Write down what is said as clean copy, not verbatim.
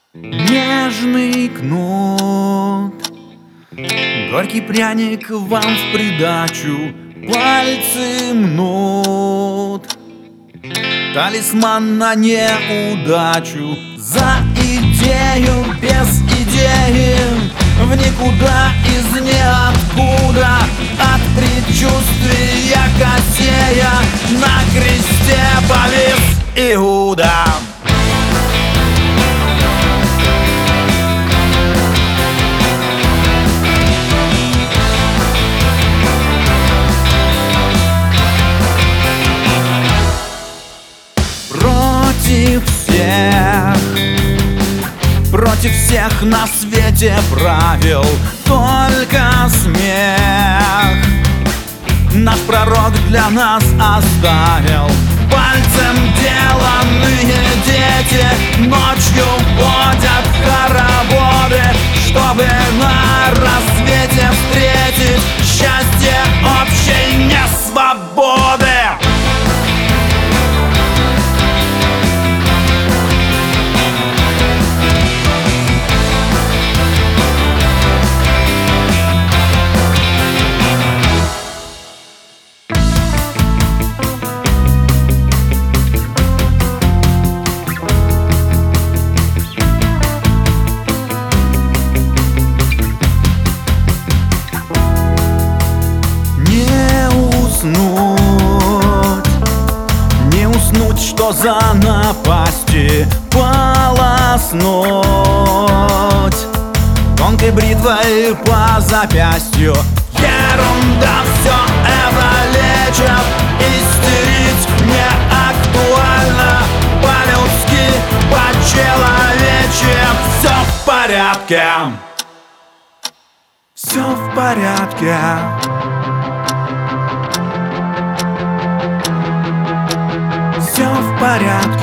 Нежный кнут, горький пряник вам в придачу, пальцы мнут. Талисман на неудачу, за идею без идеи, в никуда из ниоткуда, от предчувствия косея на кресте повис Иуда. Против всех на свете правил только смех наш пророк для нас оставил. Пальцем деланные дети ночью водят хороводы, чтобы на рассвете встретить счастье общей несвободы. Не уснуть, что за напасти полоснуть тонкой бритвой по запястью. Ерунда, все это лечит, истерить не актуально. По-людски, по-человечьи, все в порядке. Все в порядке. Все в порядке.